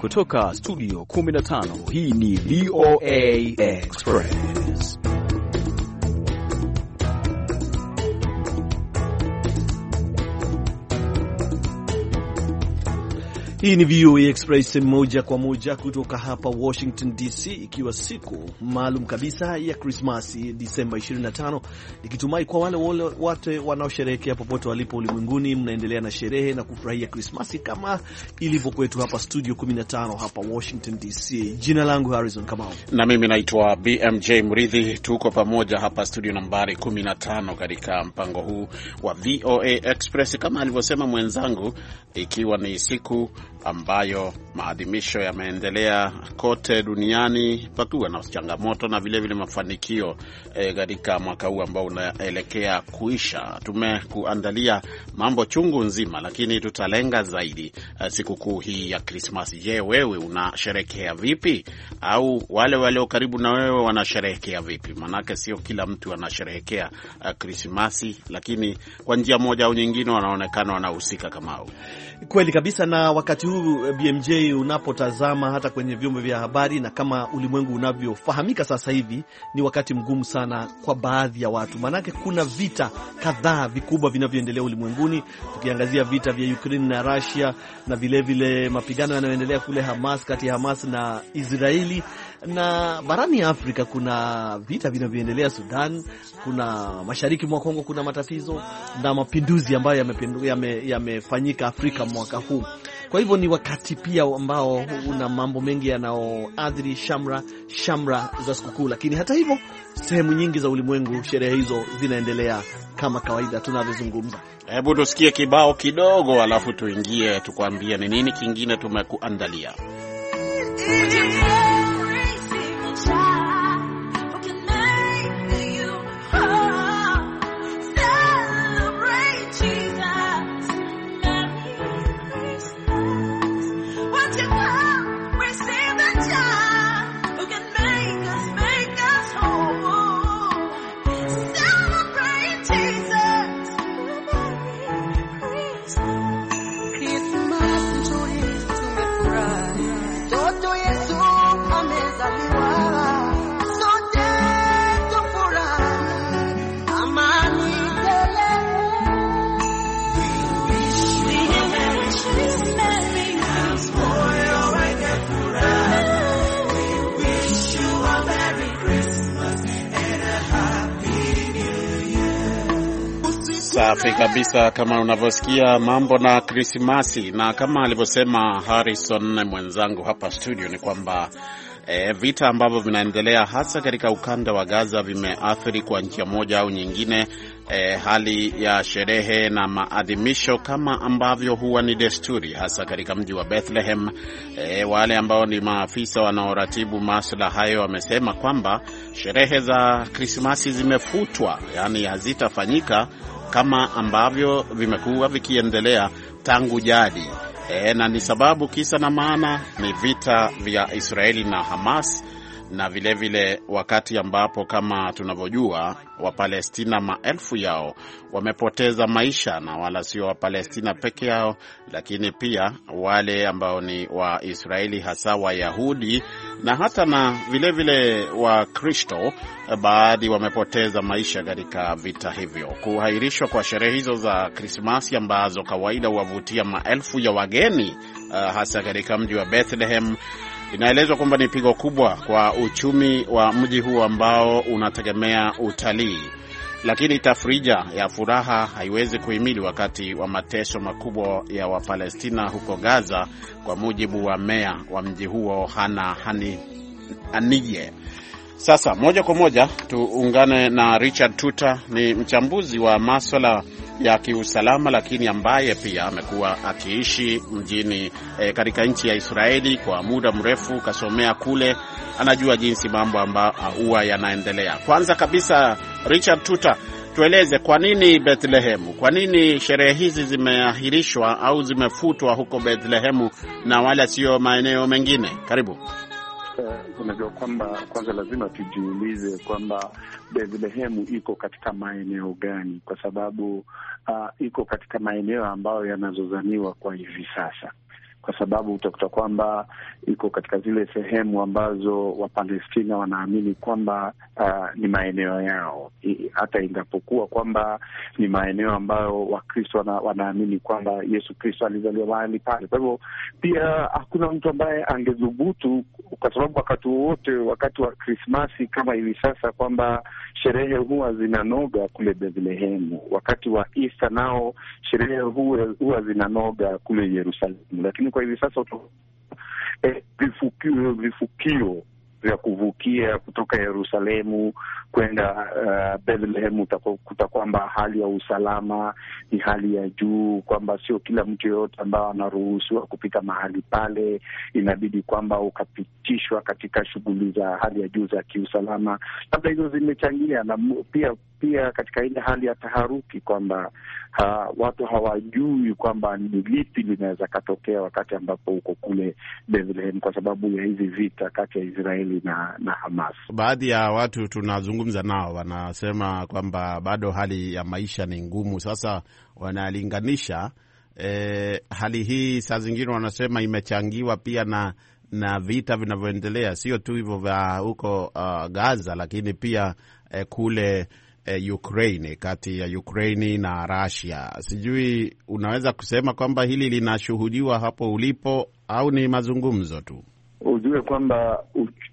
kutoka studio 15, hii ni VOA Express. Hii ni VOA Express moja kwa moja kutoka hapa Washington DC, ikiwa siku maalum kabisa ya Krismasi Disemba 25, nikitumai kwa wale wote wanaosherehekea popote walipo ulimwenguni mnaendelea na sherehe na kufurahia Krismasi kama ilivyo kwetu hapa studio 15 hapa Washington DC. Jina langu Harrison Kamau na mimi naitwa BMJ Mridhi. Tuko pamoja hapa studio nambari 15 katika mpango huu wa VOA Express kama alivyosema mwenzangu, ikiwa ni siku ambayo maadhimisho yameendelea kote duniani, pakiwa na changamoto na vile vile mafanikio katika mwaka huu ambao unaelekea kuisha. Tumekuandalia mambo chungu nzima, lakini tutalenga zaidi sikukuu hii ya Krismasi. Je, wewe unasherehekea vipi? Au wale walio karibu na wewe wanasherehekea vipi? Manake sio kila mtu anasherehekea Krismasi, lakini kwa njia moja au nyingine wanaonekana wanahusika kama hao. Kweli kabisa, na wakati huu BMJ unapotazama hata kwenye vyombo vya habari na kama ulimwengu unavyofahamika sasa hivi, ni wakati mgumu sana kwa baadhi ya watu. Manake kuna vita kadhaa vikubwa vinavyoendelea ulimwenguni. Tukiangazia vita vya Ukraine na Russia, na vile vile mapigano yanayoendelea kule Hamas, kati ya Hamas na Israeli, na barani Afrika kuna vita vinavyoendelea Sudan, kuna mashariki mwa Kongo kuna matatizo na mapinduzi ambayo yamefanyika Afrika mwaka huu. Kwa hivyo ni wakati pia ambao una mambo mengi yanayoathiri shamra za sikukuu, lakini hata hivyo sehemu nyingi za ulimwengu sherehe hizo zinaendelea kama kawaida tunavyozungumza. Hebu tusikie kibao kidogo alafu tuingie tukwambie ni nini kingine tumekuandalia. Safi kabisa, kama unavyosikia mambo na Krismasi, na kama alivyosema Harrison mwenzangu hapa studio ni kwamba vita ambavyo vinaendelea hasa katika ukanda wa Gaza vimeathiri kwa njia moja au nyingine hali ya sherehe na maadhimisho kama ambavyo huwa ni desturi, hasa katika mji wa Bethlehem. Wale ambao ni maafisa wanaoratibu masuala hayo wamesema kwamba sherehe za Krismasi zimefutwa, yani hazitafanyika kama ambavyo vimekuwa vikiendelea tangu jadi. Na ni sababu kisa na maana ni vita vya Israeli na Hamas, na vile vile wakati ambapo kama tunavyojua Wapalestina maelfu yao wamepoteza maisha, na wala sio Wapalestina peke yao, lakini pia wale ambao ni wa Israeli, hasa Wayahudi na hata na vile vile wa Kristo, baadhi wamepoteza maisha katika vita hivyo. Kuhairishwa kwa sherehe hizo za Krismasi ambazo kawaida huwavutia maelfu ya wageni hasa katika mji wa Bethlehem, inaelezwa kwamba ni pigo kubwa kwa uchumi wa mji huo ambao unategemea utalii. Lakini tafrija ya furaha haiwezi kuhimili wakati wa mateso makubwa ya Wapalestina huko Gaza, kwa mujibu wa meya wa mji huo Hana Aniye. Sasa moja kwa moja tuungane na Richard Tuta, ni mchambuzi wa masuala ya kiusalama, lakini ambaye pia amekuwa akiishi mjini katika nchi ya Israeli kwa muda mrefu, kasomea kule, anajua jinsi mambo ambayo huwa yanaendelea. Kwanza kabisa, Richard Tuta, tueleze kwa nini Bethlehem? Kwa nini sherehe hizi zimeahirishwa au zimefutwa huko Bethlehem na wala sio maeneo mengine? Karibu. Unajua kwamba kwanza lazima tujiulize kwamba Bethlehem iko katika maeneo gani, kwa sababu iko katika maeneo ambayo yanazozaniwa kwa hivi sasa. kwa sababu utakuta kwamba iko katika zile sehemu ambazo Wapalestina wanaamini kwamba ni maeneo yao, hata ingapokuwa kwamba ni maeneo ambayo Wakristo wanaamini kwamba Yesu Kristo alizaliwa mahali pale. Kwa hivyo pia hakuna mtu ambaye angedhubutu, kwa sababu wakati wowote, wakati wa Krismasi kama hivi sasa, kwamba sherehe huwa zinanoga kule Bethlehemu. Wakati wa Easter nao sherehe huwa zinanoga kule Yerusalemu. Lakini kwa hivi sasa vifukio vya kuvukia kutoka Yerusalemu kwenda Bethlehem, utakuta kwamba hali ya usalama ni hali ya juu, kwamba sio kila mtu yeyote ambao anaruhusiwa kupita mahali pale. Inabidi kwamba ukapitishwa katika shughuli za hali ya juu za kiusalama. Labda hizo zimechangia, na pia katika ile hali ya taharuki kwamba watu hawajui kwamba ni lipi linaweza katokea wakati ambapo uko kule Bethlehem, kwa sababu ya hizi vita kati ya Israeli na Hamas. Baadhi ya watu tunazungumza nao wanasema kwamba bado hali ya maisha ni ngumu. Sasa wanalinganisha hali hii, saa zingine wanasema imechangiwa pia na vita vinavyoendelea, sio tu hivyo vya huko Gaza, lakini pia kule Ukraine, kati ya Ukraine na Russia. Sijui unaweza kusema kwamba hili linashuhudiwa hapo ulipo au ni mazungumzo tu? Ujue kwamba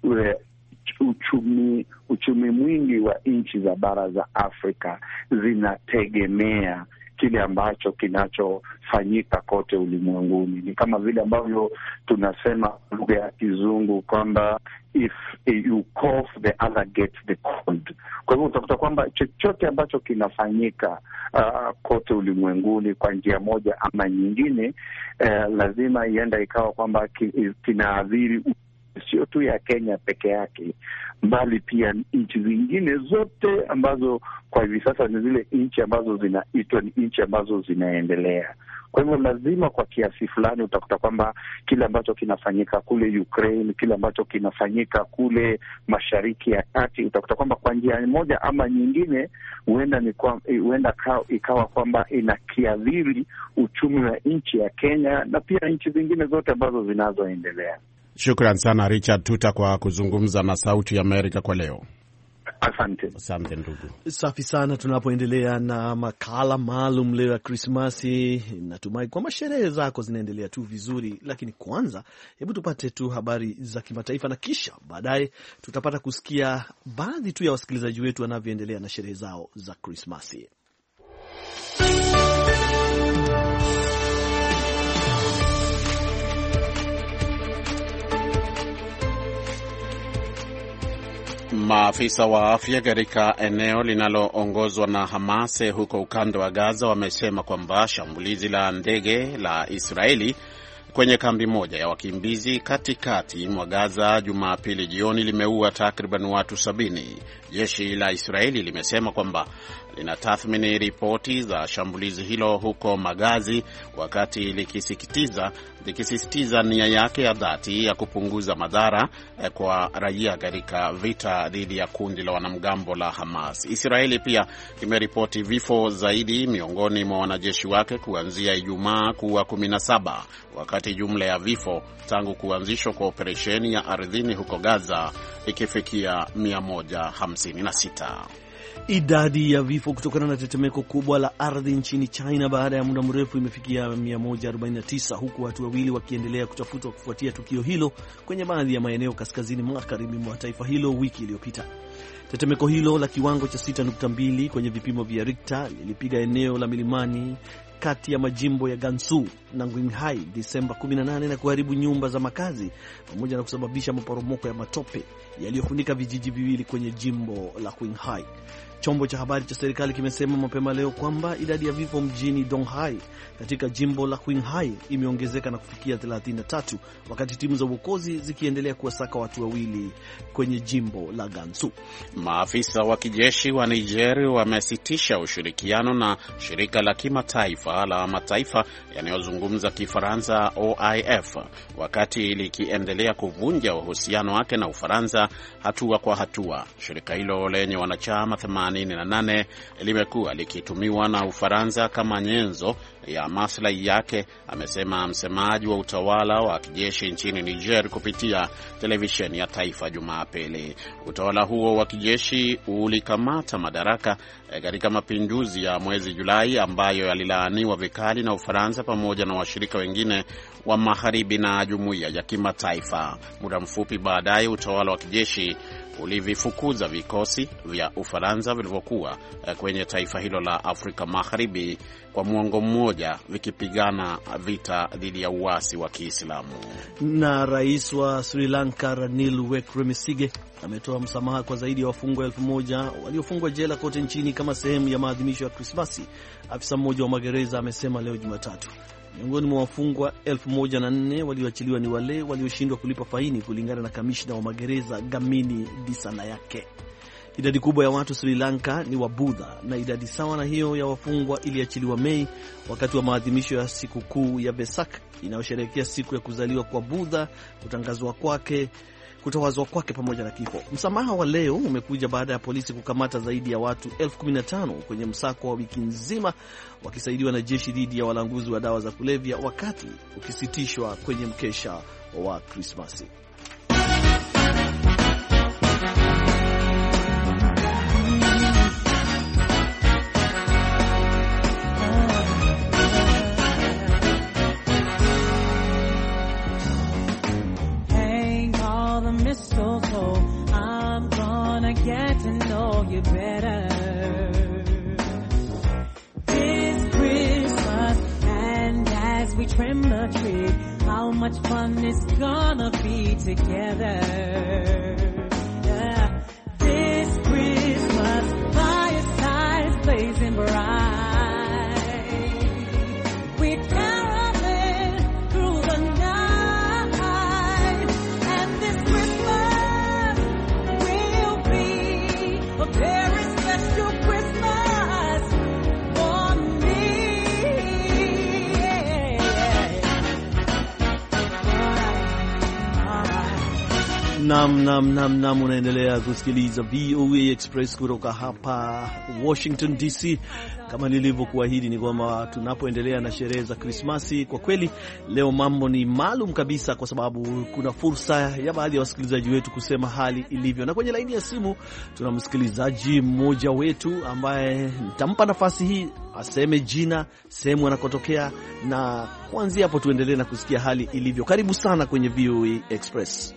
uchumi mwingi wa nchi za bara za Afrika zinategemea kile ambacho kinachofanyika kote ulimwenguni. Ni kama vile ambavyo tunasema lugha ya Kizungu kwamba if you cough the other gets the cold. Kwa hivyo utakuta kwamba chochote ambacho kinafanyika kote ulimwenguni kwa njia moja ama nyingine, lazima ienda ikawa kwamba kinaathiri sio tu ya Kenya peke yake, bali pia nchi zingine zote ambazo kwa hivi sasa ni zile nchi ambazo zinaitwa ni nchi ambazo zinaendelea. Kwa hivyo lazima kwa kiasi fulani utakuta kwamba kile ambacho kinafanyika kule Ukraine, kile ambacho kinafanyika kule Mashariki ya Kati, utakuta kwamba kwa njia moja ama nyingine huenda ikawa kwamba inakiadhiri uchumi wa nchi ya Kenya na pia nchi zingine zote ambazo zinazoendelea. Shukran sana Richard Tuta kwa kuzungumza na Sauti ya Amerika kwa leo. Asante ndugu. Safi sana. Tunapoendelea na makala maalum leo ya Krismasi, natumai kwamba sherehe zako zinaendelea tu vizuri, lakini kwanza hebu tupate tu habari za kimataifa na kisha baadaye tutapata kusikia baadhi tu ya wasikilizaji wetu wanavyoendelea na sherehe zao za Krismasi. Maafisa wa afya katika eneo linaloongozwa na Hamas huko ukanda wa Gaza wamesema kwamba shambulizi la ndege la Israeli kwenye kambi moja ya wakimbizi katikati mwa Gaza Jumapili jioni limeua takriban watu 70. Jeshi la Israeli limesema kwamba linatathmini ripoti za shambulizi hilo huko Magazi, wakati likisisitiza nia yake ya dhati ya kupunguza madhara kwa raia katika vita dhidi ya kundi la wanamgambo la Hamas. Israeli pia imeripoti vifo zaidi miongoni mwa wanajeshi wake kuanzia Ijumaa kuwa 17, wakati jumla ya vifo tangu kuanzishwa kwa operesheni ya ardhini huko Gaza ikifikia 156. Idadi ya vifo kutokana na tetemeko kubwa la ardhi nchini China baada ya muda mrefu imefikia 149, huku watu wawili wakiendelea kutafutwa kufuatia tukio hilo kwenye baadhi ya maeneo kaskazini magharibi mwa taifa hilo wiki iliyopita. Tetemeko hilo la kiwango cha 6.2 kwenye vipimo vya Richter lilipiga eneo la milimani kati ya majimbo ya Gansu na Qinghai Disemba 18 na kuharibu nyumba za makazi pamoja na kusababisha maporomoko ya matope yaliyofunika vijiji viwili kwenye jimbo la Qinghai. Chombo cha habari cha serikali kimesema mapema leo kwamba idadi ya vifo mjini Donghai katika jimbo la Qinghai imeongezeka na kufikia 33, wakati timu za uokozi zikiendelea kuwasaka watu wawili kwenye jimbo la Gansu. Maafisa wa kijeshi wa Niger wamesitisha ushirikiano na shirika la kimataifa la mataifa yanayozungumza Kifaransa OIF, wakati likiendelea kuvunja uhusiano wake na Ufaransa hatua kwa hatua. Shirika hilo lenye wanachama 88 limekuwa likitumiwa na Ufaransa kama nyenzo ya maslahi yake, amesema msemaji wa utawala wa kijeshi nchini Niger kupitia televisheni ya taifa Jumapili. Utawala huo wa kijeshi ulikamata madaraka katika mapinduzi ya mwezi Julai ambayo yalilaaniwa vikali na Ufaransa pamoja na washirika wengine wa magharibi na jumuiya ya kimataifa. Muda mfupi baadaye utawala wa kijeshi ulivifukuza vikosi vya Ufaransa vilivyokuwa kwenye taifa hilo la Afrika Magharibi kwa muongo mmoja vikipigana vita dhidi ya uasi wa Kiislamu. Na rais wa Sri Lanka Ranil Wickremesinghe ametoa msamaha kwa zaidi ya wafungwa 1,000 waliofungwa jela kote nchini kama sehemu ya maadhimisho ya Krismasi, afisa mmoja wa magereza amesema leo Jumatatu. Miongoni mwa wafungwa 1,004 walioachiliwa ni wale walioshindwa kulipa faini, kulingana na kamishna wa magereza Gamini Disanayake. Idadi kubwa ya watu Sri Lanka ni Wabudha, na idadi sawa na hiyo ya wafungwa iliachiliwa Mei wakati wa maadhimisho ya siku kuu ya Vesak inayosherehekea siku ya kuzaliwa kwa Budha, kutawazwa kwake pamoja na kifo. Msamaha wa leo umekuja baada ya polisi kukamata zaidi ya watu 15,000 kwenye msako wa wiki nzima wakisaidiwa na jeshi dhidi ya walanguzi wa dawa za kulevya, wakati ukisitishwa kwenye mkesha wa Krismasi. Trim the tree, how much fun it's gonna be together. This Christmas, firesides blazing bright. We're caroling through the night, and this Christmas will be a very special Christmas for me. Nam, unaendelea kusikiliza VOA Express kutoka hapa Washington DC. Kama nilivyokuahidi ni kwamba tunapoendelea na sherehe za Krismasi, kwa kweli leo mambo ni maalum kabisa, kwa sababu kuna fursa ya baadhi ya wasikilizaji wetu kusema hali ilivyo. Na kwenye laini ya simu tuna msikilizaji mmoja wetu ambaye nitampa nafasi hii aseme jina, sehemu anakotokea, na kuanzia hapo tuendelee na kusikia hali ilivyo. Karibu sana kwenye VOA Express.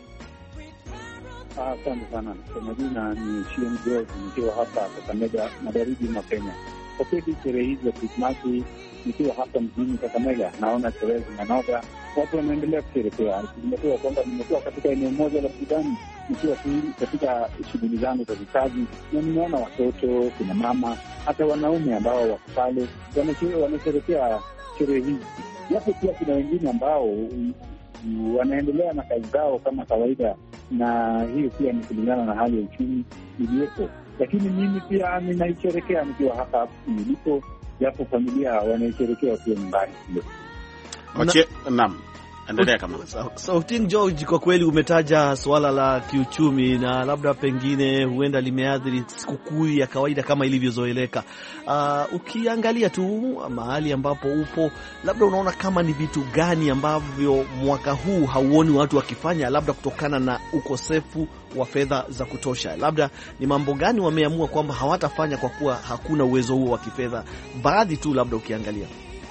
Asante sana. Kwa majina ni Chieng George, nikiwa hapa Kakamega, magharibi mwa Kenya. Kwa kweli sherehe hizi za Krismasi nikiwa hapa mjini Kakamega, naona sherehe zinanoga, watu wanaendelea kusherehekea. Nimekuwa kwamba nimekuwa katika eneo moja la Sudani, nikiwa katika shughuli zangu za vikazi, na nimeona watoto, kuna mama, hata wanaume ambao wako pale wanasherehekea sherehe hizi. Japo pia kuna wengine ambao wanaendelea na kazi zao kama kawaida, na hiyo pia ni kulingana na hali ya uchumi iliyopo. Lakini mimi pia ninaisherekea nikiwa hapa nilipo, japo familia wanaisherekea wakiwa nyumbani kule. Naam, endelea kama. So King George, kwa kweli umetaja swala la kiuchumi, na labda pengine huenda limeathiri sikukuu ya kawaida kama ilivyozoeleka. Ukiangalia tu mahali ambapo upo, labda unaona kama ni vitu gani ambavyo mwaka huu hauoni watu wakifanya, labda kutokana na ukosefu wa fedha za kutosha? Labda ni mambo gani wameamua kwamba hawatafanya kwa kuwa hakuna uwezo huo wa kifedha? Baadhi tu labda ukiangalia.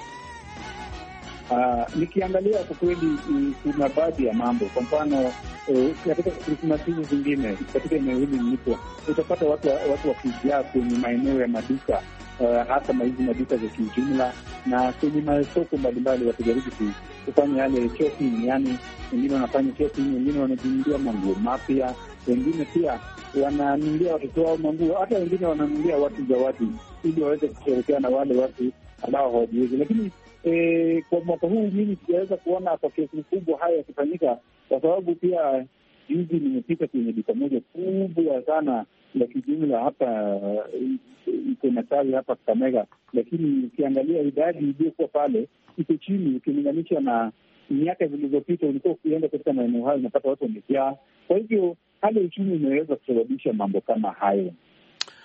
Nikiangalia kwa kweli kuna baadhi ya mambo. Kwa mfano katika Krismasi zingine katika eneo hili nilipo, utapata watu wakijaa kwenye maeneo ya maduka, hata hizi maduka za kijumla na kwenye masoko mbalimbali, wakijaribu kufanya yale shopping. Yani wengine wanafanya shopping, wengine wanajinunulia manguo mapya, wengine pia wananunulia watoto wao manguo, hata wengine wananunulia watu zawadi ili waweze kusherehekea na wale watu ambao hawajiwezi. Lakini kwa mwaka huu mimi sijaweza kuona kwa kiasi kubwa haya yakifanyika, kwa sababu pia juzi nimepita kwenye duka moja kubwa sana la kijumla hapa iko na tawi hapa Kakamega, lakini ukiangalia idadi iliyokuwa pale iko chini ukilinganisha na miaka zilizopita. Ulikuwa ukienda katika maeneo hayo unapata watu wamejaa. Kwa hivyo hali ya uchumi imeweza kusababisha mambo kama hayo.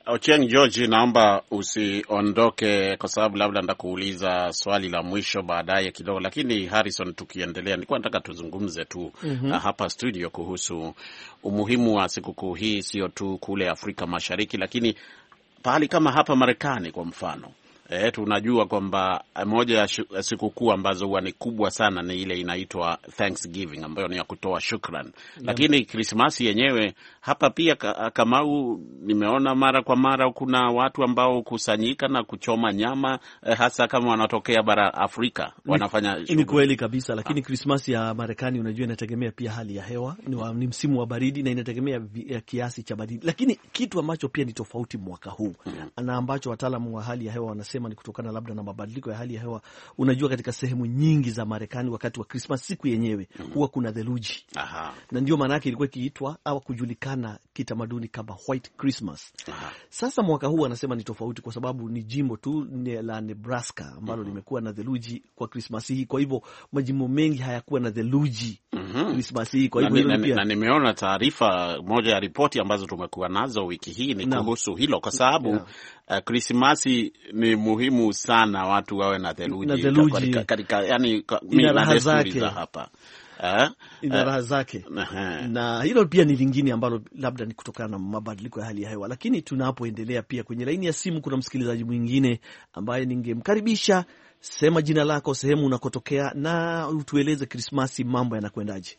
Ochieng George, naomba usiondoke kwa sababu labda nitakuuliza swali la mwisho baadaye kidogo, lakini Harrison, tukiendelea nilikuwa nataka tuzungumze tu hapa studio kuhusu umuhimu wa sikukuu hii, sio tu kule Afrika Mashariki, lakini pahali kama hapa Marekani kwa mfano. Tunajua kwamba moja ya sikukuu ambazo huwa ni kubwa sana ni ile inaitwa Thanksgiving, ambayo ni ya kutoa shukrani. Lakini Krismasi yenyewe hapa pia, Kamau, nimeona mara kwa mara kuna watu ambao kusanyika na kuchoma nyama, hasa kama wanatokea bara Afrika wanafanya shughuli. Ni kweli kabisa, lakini Krismasi ya Marekani unajua inategemea pia hali ya hewa, ni msimu wa baridi na inategemea kiasi cha baridi. Lakini kitu ambacho pia ni tofauti mwaka huu na ambacho wataalamu wa hali ya hewa wanasema ni kutokana labda na mabadiliko ya hali ya hewa. Unajua katika sehemu nyingi za Marekani wakati wa Christmas siku yenyewe huwa kuna theluji. Na ndio maana yake ilikuwa ikiitwa au kujulikana kitamaduni kama White Christmas. Sasa mwaka huu anasema ni tofauti kwa sababu ni jimbo tu la Nebraska ambalo limekuwa na theluji kwa Christmas hii. Kwa hivyo majimbo mengi hayakuwa na theluji Christmas hii. Kwa hivyo na nimeona taarifa moja ya ripoti ambazo tumekuwa nazo wiki hii ni kuhusu hilo, kwa sababu Krismasi ni muhimu sana watu wawe na theluji katika yani ina desturi za hapa. Ina raha zake. Na hilo pia ni lingine ambalo labda ni kutokana na mabadiliko ya hali ya hewa. Lakini tunapoendelea pia kwenye laini ya simu kuna msikilizaji mwingine ambaye ningemkaribisha. Sema jina lako, sehemu unakotokea na utueleze Krismasi mambo yanakwendaje.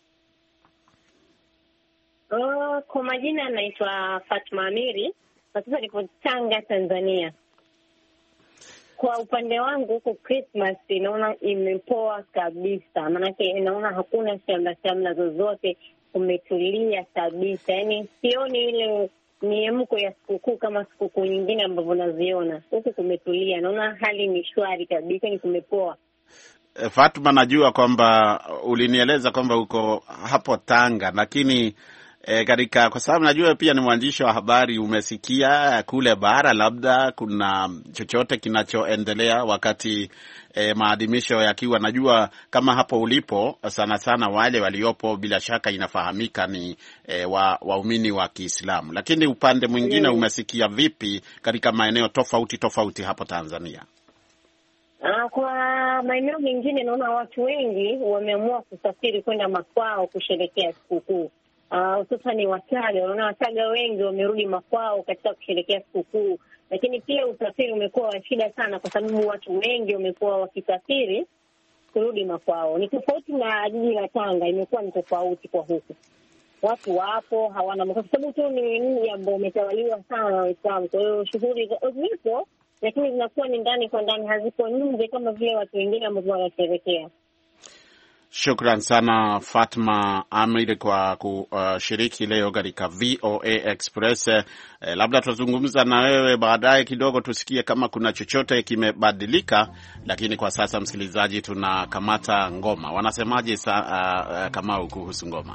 Kwa majina naitwa Fatma Amiri. Sasa niko Tanga, Tanzania. Kwa upande wangu huko Christmas naona imepoa kabisa. Maanake naona hakuna shamla zozote, umetulia kabisa. Yaani sioni ile miemko ya sikukuu kama sikukuu nyingine ambavyo naziona. Huko kumetulia. Naona hali ni shwari kabisa, ni kumepoa. Fatma, najua kwamba ulinieleza kwamba uko hapo Tanga, lakini kwa sababu najua pia ni mwandishi wa habari, umesikia kule bara labda kuna chochote kinachoendelea wakati maadhimisho yakiwa, najua kama hapo ulipo sana sana wale waliopo bila shaka inafahamika ni waumini wa Kiislamu, lakini upande mwingine umesikia vipi katika maeneo tofauti hapo Tanzania? Kwa maeneo mengine naona watu wengi wameamua kusafiri kwenda makwao kusherehekea sikukuu. Sasa ni Wachaga, unaona Wachaga wengi wamerudi makwao katika kusherehekea sikukuu, lakini pia usafiri umekuwa wa shida sana kwa sababu watu wengi wamekuwa wakisafiri kurudi makwao. Ni tofauti na jiji la Tanga, imekuwa ni tofauti kwa huku. Watu wapo hawana kwa sababu tu ni mji ambao umetawaliwa sana na Waislamu. Kwa hiyo shughuli zipo, lakini zinakuwa ni ndani kwa ndani, hazipo nje kama vile watu wengine ambao wanasherehekea. Shukran sana Fatma Amir kwa kushiriki leo katika VOA Express. Labda tutazungumza na wewe baadaye kidogo tusikie kama kuna chochote kimebadilika, lakini kwa sasa msikilizaji, tunakamata ngoma. Wanasemaje kama kuhusu ngoma?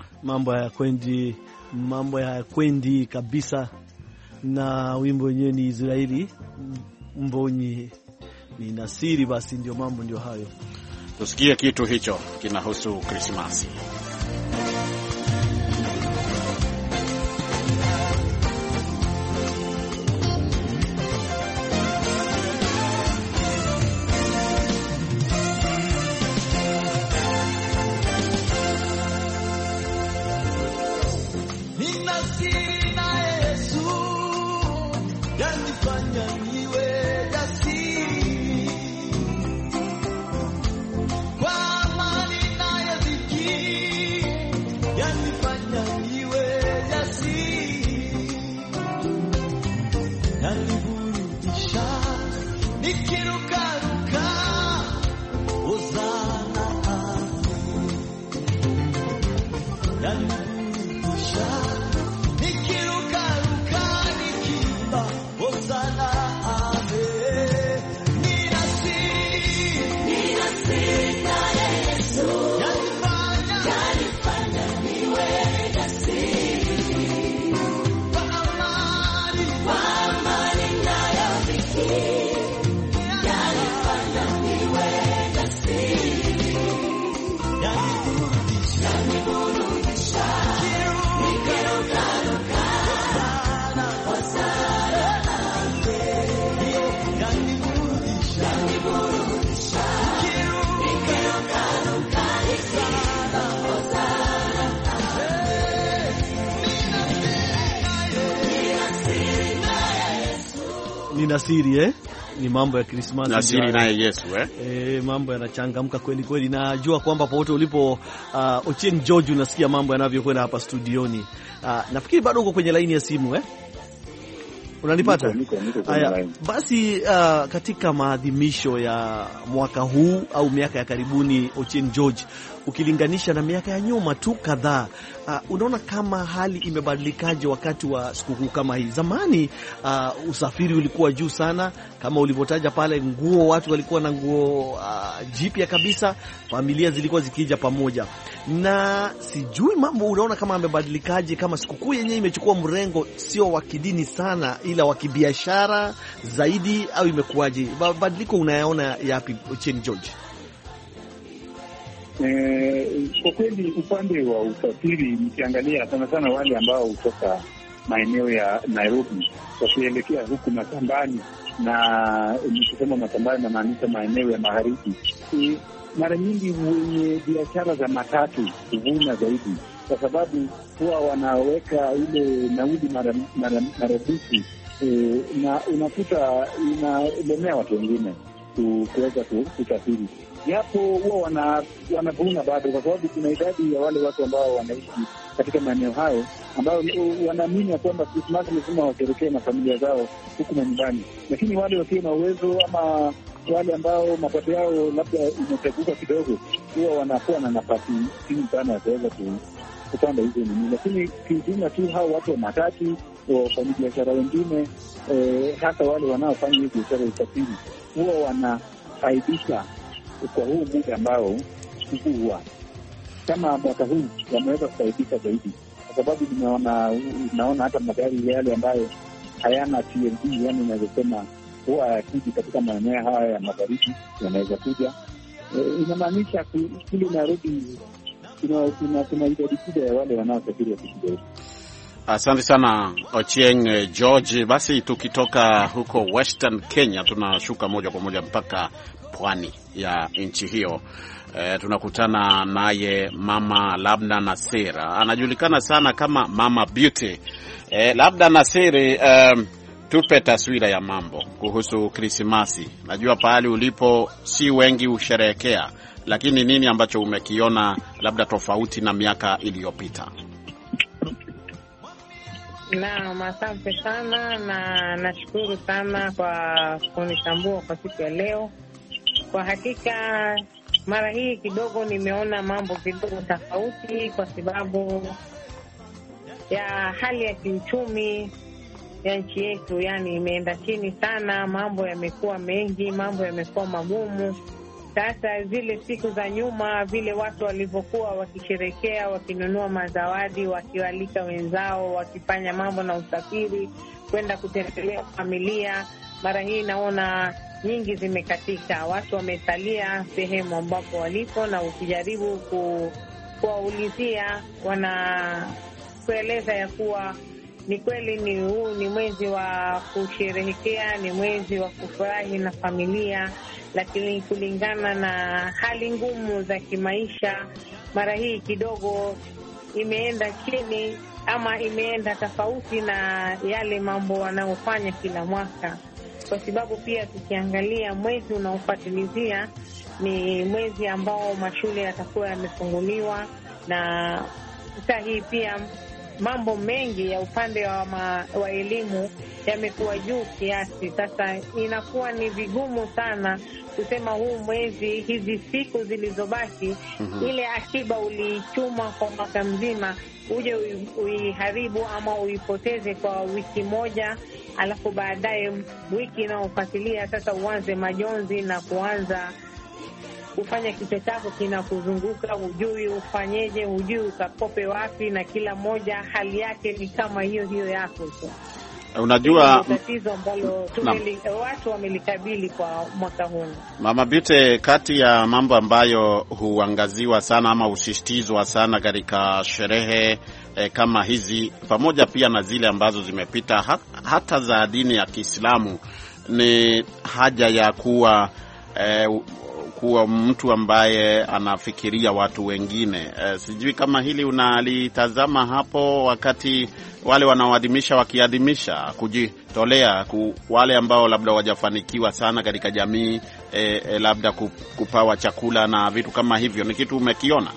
Mambo ya kwendi kabisa, na wimbo wenyewe ni Israeli Mbonyi ni Nasiri. Basi ndio mambo ndio hayo. Tusikie kitu hicho kinahusu Krismasi. Kwa amani na yaziki ni Nasiri ni mambo ya Krismasi. Nasiri naye Yesu mambo yanachangamka kweli kweli. Najua kwamba popote ulipo Ochieng George unasikia mambo yanavyokwenda hapa studioni. Nafikiri bado uko kwenye laini ya simu Unanipata? Haya, basi katika maadhimisho ya mwaka huu au miaka ya karibuni, Ochieng George, ukilinganisha na miaka ya nyuma tu kadhaa, unaona kama hali imebadilikaje wakati wa sikukuu kama hii? Zamani usafiri ulikuwa juu sana, kama ulivyotaja pale, nguo, watu walikuwa na nguo jipya kabisa, familia zilikuwa zikija pamoja, na sijui mambo unaona kama amebadilikaje, kama sikukuu yenyewe imechukua mrengo sio wa kidini sana ila wa kibiashara zaidi, au imekuwaje? Badiliko unayaona yapi, Ochieng George? Kwa kweli upande wa usafiri, nikiangalia sana sana wale ambao kutoka maeneo ya Nairobi wakielekea huku Masambani, na nikisema Masambani na maanisha maeneo ya magharibi, mara nyingi wenye biashara za matatu huvuna zaidi, kwa sababu huwa wanaweka ile nauli maradufu, na unakuta inalemea watu wengine kuweza kusafiri, japo huwa wanavuna bado, kwa sababu kuna idadi ya wale watu ambao wanaishi katika maeneo hayo ambao wanaamini ya kwamba Krismasi lazima washerekee na familia zao huku nyumbani. Lakini wale wasio na uwezo ama wale ambao mapato yao labda imeteguka kidogo, huwa wanakuwa na nafasi chini sana ya kuweza kupanda hizo nini. Lakini kiujumla tu hao watu wa matatu, wafanyabiashara wengine, hasa wale wanaofanya hizo biashara ya usafiri, huwa wanafaidisha kwa huu muda ambao huwa kama mwaka huu wameweza kufaidika zaidi, kwa sababu naona hata magari yale ambayo hayana TLD, yani inawezesema huwa yakiji katika maeneo haya ya magharibi yanaweza kuja. Inamaanisha kule Nairobi kuna idadi kubwa ya wale wanaosafiri wakija. Asante sana Ochieng George. Basi tukitoka huko Western Kenya tunashuka moja kwa moja mpaka pwani ya nchi hiyo. Tunakutana naye Mama Labda Nasira, anajulikana sana kama Mama Beauty. Labda Nasiri, tupe taswira ya mambo kuhusu Krismasi. Najua pahali ulipo si wengi usherehekea, lakini nini ambacho umekiona labda tofauti na miaka iliyopita? Naam, asante sana na nashukuru sana kwa kunitambua kwa siku ya leo. Kwa hakika mara hii kidogo nimeona mambo kidogo tofauti, kwa sababu ya hali ya kiuchumi ya nchi yetu, yani imeenda chini sana, mambo yamekuwa mengi, mambo yamekuwa magumu. Sasa zile siku za nyuma vile watu walivyokuwa wakisherekea, wakinunua mazawadi, wakiwalika wenzao, wakifanya mambo na usafiri kwenda kutembelea familia, mara hii naona nyingi zimekatika. Watu wamesalia sehemu ambapo walipo, na ukijaribu kuwaulizia wanakueleza ya kuwa ni kweli huu ni mwezi wa kusherehekea, ni mwezi wa kufurahi na familia, lakini kulingana na hali ngumu za kimaisha, mara hii kidogo imeenda chini ama imeenda tofauti na yale mambo wanayofanya kila mwaka. Kwa sababu pia tukiangalia mwezi unaofuatilizia ni mwezi ambao mashule yatakuwa yamefunguliwa, na sasa hii pia mambo mengi ya upande wa elimu yamekuwa juu kiasi. Sasa inakuwa ni vigumu sana kusema huu mwezi, hizi siku zilizobaki, ile akiba uliichuma kwa mwaka mzima uje uiharibu ama uipoteze kwa wiki moja, alafu baadaye wiki inayofuatilia sasa uanze majonzi na kuanza kufanya kichwa chako kinakuzunguka, hujui ufanyeje, hujui ukakope wapi, na kila moja hali yake ni kama hiyo yako tu. Unajua tatizo ambalo watu wamelikabili kwa mwaka huu. Mama Beauty, kati ya mambo ambayo huangaziwa sana ama husisitizwa sana katika sherehe kama hizi, pamoja pia na zile ambazo zimepita hata za dini ya Kiislamu, ni haja ya kuwa mtu ambaye anafikiria watu wengine. Sijui kama hili unalitazama hapo, wakati wale wanaoadhimisha wakiadhimisha kujitolea wale ambao labda wajafanikiwa sana katika jamii, labda kupawa chakula na vitu kama hivyo, ni kitu umekiona?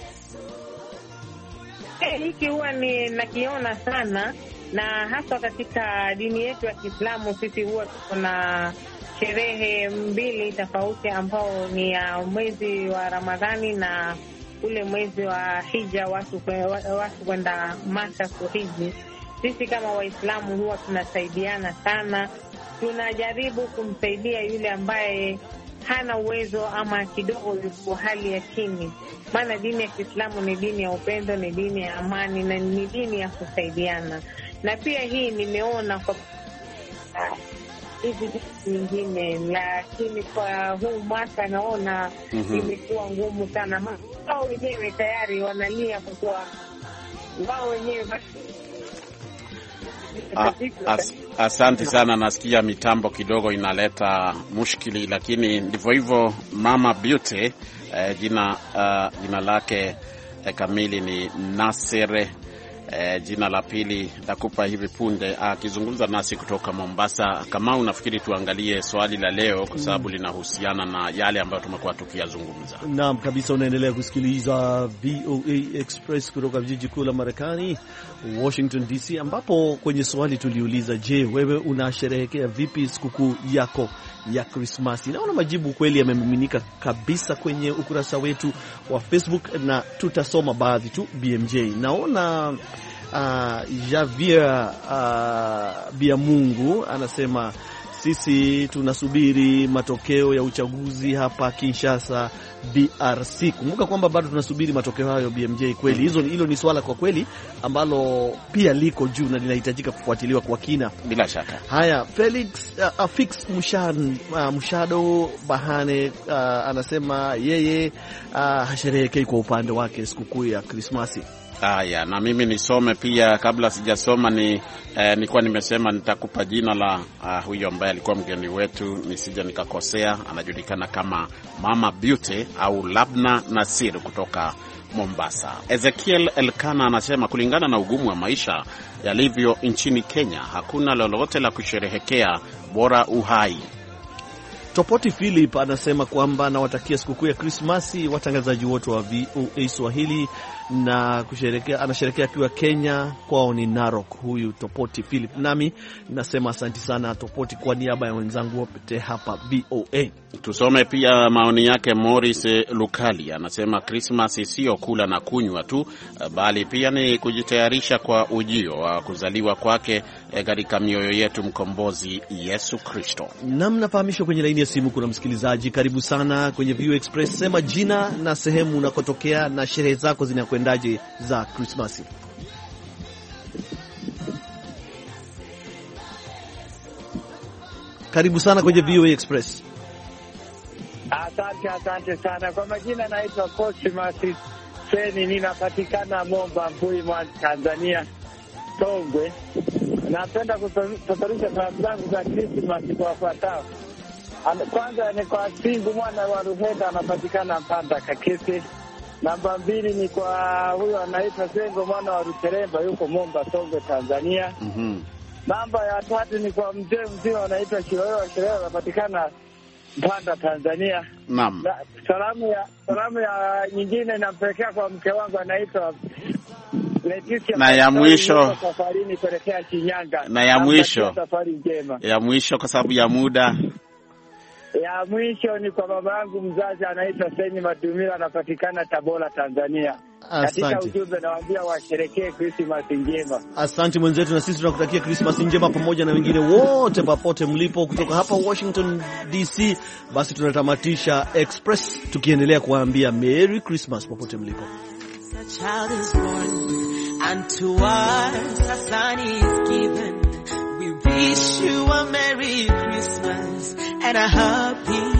Hiki huwa nakiona sana, na hasa katika dini yetu ya Kiislamu. Sisi huwa kuna sherehe mbili tofauti, ambao ni ya mwezi wa Ramadhani na ule mwezi wa Hija, watu kwenda Maka kuhiji. Sisi kama Waislamu huwa tunasaidiana sana, tunajaribu kumsaidia yule ambaye hana uwezo ama kidogo yuko hali ya chini, maana dini ya Kiislamu ni dini ya upendo, ni dini ya amani, na ni dini ya kusaidiana. Na pia hii nimeona kwa hizi nyingine, lakini kwa huu mwaka naona imekuwa ngumu sana. Wao wenyewe tayari wanalia kwa kuwa wao wenyewe Asante sana. Nasikia mitambo kidogo inaleta mushkili, lakini ndivyo hivyo. Mama Beauty, jina lake kamili ni Nasere. Jina la pili takupa hivi punde, akizungumza nasi kutoka Mombasa. Kama unafikiri tuangalie swali la leo, kwa sababu linahusiana na yale ambayo tumekuwa tukiyazungumza. Naam kabisa, unaendelea kusikiliza VOA Express kutoka jiji kuu la Marekani, Washington DC, ambapo kwenye swali tuliuliza, je, wewe unasherehekea vipi sikukuu yako ya Krismasi? Naona majibu kweli yamemiminika kabisa kwenye ukurasa wetu wa Facebook, na tutasoma baadhi tu. BMJ, naona Javier Biamungu anasema sisi tunasubiri matokeo ya uchaguzi hapa Kinshasa, DRC. Kumbuka kwamba bado tunasubiri matokeo hayo, BMJ. Kweli hilo ni swala kwa kweli ambalo pia liko juu na linahitajika kufuatiliwa kwa kina, bila shaka. Haya, Felix Afix Mushado Bahane anasema yeye hasherehekei kwa upande wake sikukuu ya Krismasi. Haya, na mimi nisome pia, kabla sijasoma nilikuwa nimesema nitakupa jina la huyo ambaye alikuwa mgeni wetu, nisije nikakosea. Anajulikana kama Mama Beauty au Labna Nasir kutoka Mombasa. Ezekiel Elkana anasema kulingana na ugumu wa maisha yalivyo nchini Kenya, hakuna lolote la kusherehekea, bora uhai. Topoti Philip anasema kwamba anawatakia sikukuu ya Krismasi watangazaji wote wa VOA Swahili, na anasherehekea akiwa Kenya, kwao ni Narok. Huyu Topoti Philip, nami nasema asante sana Topoti kwa niaba ya wenzangu wote hapa VOA. Tusome pia maoni yake. Morris Lukali anasema Krismasi sio kula na kunywa tu, bali pia ni kujitayarisha kwa ujio wa kuzaliwa kwake katika mioyo yetu mkombozi Yesu Kristo. Nafahamishwa kwenye laini ya simu kuna msikilizaji. Karibu sana kwenye VOA Express, sema jina na sehemu unakotokea na sherehe zako zinakwendaje za Krismasi. Karibu sana kwenye VOA Express. Asante sana. Kwa majina naitwa Cosmas Seni, ninapatikana Momba Mbui mwa Tanzania, Tongwe. Napenda kupeperusha salamu zangu za Krismasi kwa wafuatao. Kwanza ni kwa Singu mwana wa Ruhenda, anapatikana Mpanda Kakese. Namba 2 ni kwa huyo anaitwa Sengo mwana wa Ruteremba, yuko Momba Tongwe, Tanzania. Namba ya 3 ni kwa mzee mzima anaitwa Shireo, anapatikana Mpanda, Tanzania. Naam. Salamu ya nyingine nampelekea kwa mke wangu anaitwa Leticia, na ya mwisho safarini kuelekea Shinyanga. Na ya mwisho, safari njema. Ya mwisho kwa sababu ya muda. Ya mwisho ni kwa mama yangu mzazi anaitwa Seni Madumila, anapatikana Tabora, Tanzania. Katika ujumbe nawaambia washerekee Krismasi njema. Asante mwenzetu, na sisi tunakutakia Krismasi njema pamoja na wengine wote popote mlipo. Kutoka hapa Washington DC, basi tunatamatisha Express tukiendelea kuwaambia Merry Christmas popote mlipo. A child is born, and to us a son is given. We wish you a Merry Christmas and a happy